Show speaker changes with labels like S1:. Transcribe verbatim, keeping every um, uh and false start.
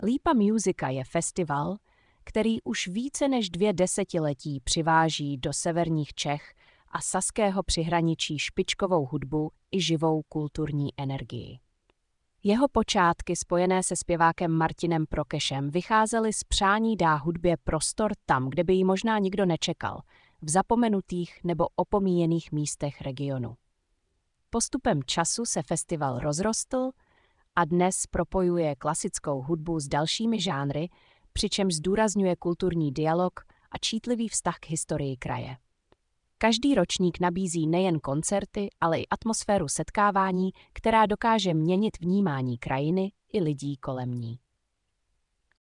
S1: Lípa Musica je festival, který už více než dvě desetiletí přiváží do severních Čech a saského přihraničí špičkovou hudbu i živou kulturní energii. Jeho počátky spojené se zpěvákem Martinem Prokešem vycházely z přání dát hudbě prostor tam, kde by ji možná nikdo nečekal, v zapomenutých nebo opomíjených místech regionu. Postupem času se festival rozrostl a dnes propojuje klasickou hudbu s dalšími žánry, přičemž zdůrazňuje kulturní dialog a čítlivý vztah k historii kraje. Každý ročník nabízí nejen koncerty, ale i atmosféru setkávání, která dokáže měnit vnímání krajiny i lidí kolem ní.